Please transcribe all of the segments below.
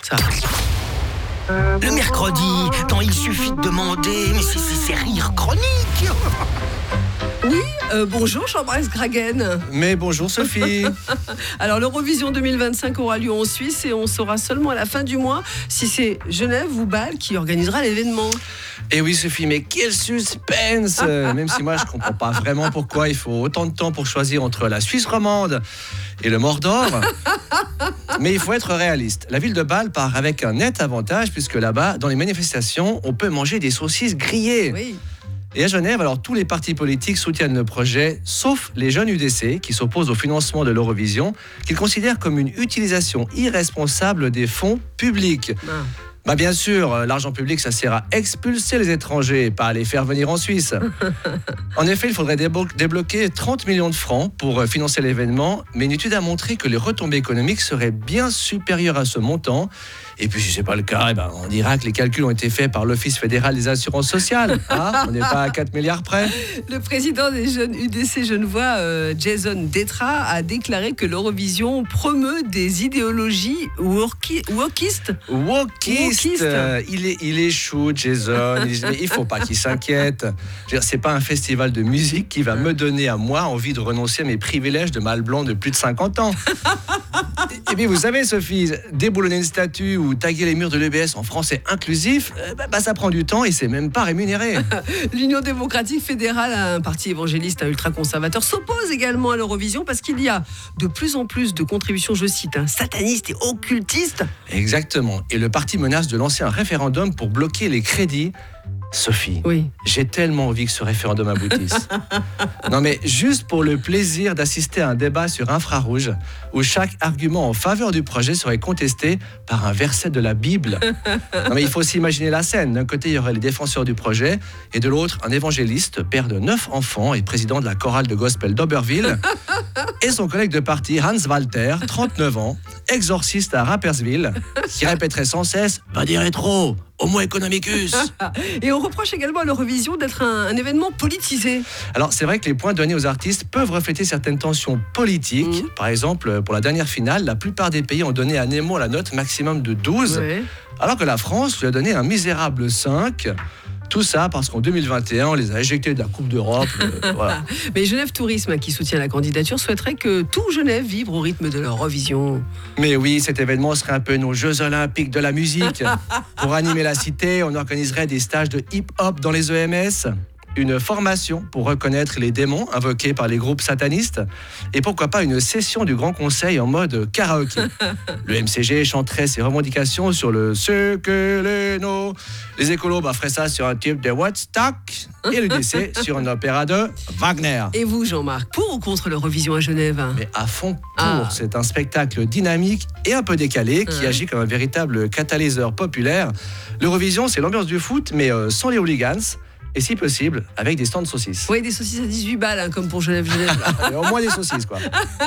ça. Le mercredi, quand il suffit de demander, mais c'est rire chronique. Oui, bonjour Jean-Marie Gragen. Mais bonjour Sophie. Alors l'Eurovision 2025 aura lieu en Suisse et on saura seulement à la fin du mois si c'est Genève ou Bâle qui organisera l'événement. Et oui Sophie, mais quel suspense. Même si moi je comprends pas vraiment pourquoi il faut autant de temps pour choisir entre la Suisse romande et le Mordor. Mais il faut être réaliste. La ville de Bâle part avec un net avantage puisque là-bas, dans les manifestations, on peut manger des saucisses grillées. Oui. Et à Genève, alors tous les partis politiques soutiennent le projet, sauf les jeunes UDC qui s'opposent au financement de l'Eurovision, qu'ils considèrent comme une utilisation irresponsable des fonds publics. Bah bien sûr, l'argent public, ça sert à expulser les étrangers, pas à les faire venir en Suisse. En effet, il faudrait débloquer 30 millions de francs pour financer l'événement, mais une étude a montré que les retombées économiques seraient bien supérieures à ce montant. Et puis, si ce n'est pas le cas, on dira que les calculs ont été faits par l'Office fédéral des assurances sociales. Hein, on n'est pas à 4 milliards près. Le président des jeunes UDC genevois, Jason Detra, a déclaré que l'Eurovision promeut des idéologies wokistes. Wokiste. Il est chou, Jason. Il ne faut pas qu'il s'inquiète. C'est pas un festival de musique qui va me donner à moi envie de renoncer à mes privilèges de mâle blanc de plus de 50 ans. Et puis vous savez Sophie, déboulonner une statue ou taguer les murs de l'EBS en français inclusif, ça prend du temps et c'est même pas rémunéré. L'Union démocratique fédérale, un parti évangéliste ultra-conservateur, s'oppose également à l'Eurovision parce qu'il y a de plus en plus de contributions, je cite, satanistes et occultistes. Exactement. Et le parti menace de lancer un référendum pour bloquer les crédits. Sophie, oui. J'ai tellement envie que ce référendum aboutisse. Non mais juste pour le plaisir d'assister à un débat sur infrarouge où chaque argument en faveur du projet serait contesté par un verset de la Bible. Non mais il faut s'imaginer la scène. D'un côté, il y aurait les défenseurs du projet et de l'autre, un évangéliste, père de 9 enfants et président de la chorale de gospel d'Oberville et son collègue de parti, Hans Walter, 39 ans, exorciste à Rapperswil, qui répéterait sans cesse « Va dire trop !» Homo economicus. Et on reproche également à l'Eurovision d'être un événement politisé. Alors c'est vrai que les points donnés aux artistes peuvent refléter certaines tensions politiques. Par exemple, pour la dernière finale, la plupart des pays ont donné à Nemo la note maximum de 12, alors que la France lui a donné un misérable 5. Tout ça parce qu'en 2021, on les a éjectés de la Coupe d'Europe. Voilà. Mais Genève Tourisme, qui soutient la candidature, souhaiterait que tout Genève vibre au rythme de l'Eurovision. Mais oui, cet événement serait un peu nos Jeux Olympiques de la musique. Pour animer la cité, on organiserait des stages de hip-hop dans les EMS, une formation pour reconnaître les démons invoqués par les groupes satanistes, et pourquoi pas une session du Grand Conseil en mode karaoké. Le MCG chanterait ses revendications sur le « ce que les nos ». Les écolos feraient ça sur un tube de Woodstock et l'UDC sur un opéra de Wagner. Et vous, Jean-Marc, pour ou contre l'Eurovision à Genève ? Mais à fond pour. C'est un spectacle dynamique et un peu décalé qui agit comme un véritable catalyseur populaire. L'Eurovision, c'est l'ambiance du foot, mais sans les hooligans. Et si possible, avec des stands de saucisses. Oui, des saucisses à 18 balles, comme pour Genève. Au moins des saucisses, quoi.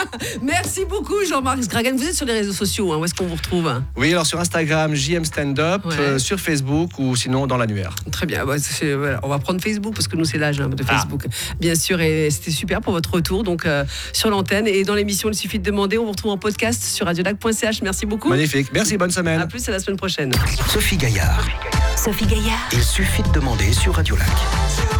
Merci beaucoup, Jean-Marc Gragen. Vous êtes sur les réseaux sociaux, où est-ce qu'on vous retrouve ? Oui, alors sur Instagram, JM Stand Up, sur Facebook ou sinon dans l'annuaire. Très bien, voilà. On va prendre Facebook, parce que nous, c'est l'âge de Facebook. Bien sûr, et c'était super pour votre retour, donc sur l'antenne. Et dans l'émission, il suffit de demander. On vous retrouve en podcast sur radiolac.ch. Merci beaucoup. Magnifique. Merci, bonne semaine. À plus, à la semaine prochaine. Sophie Gaillard. Sophie Gaillard. Il suffit de demander sur Radio Lac.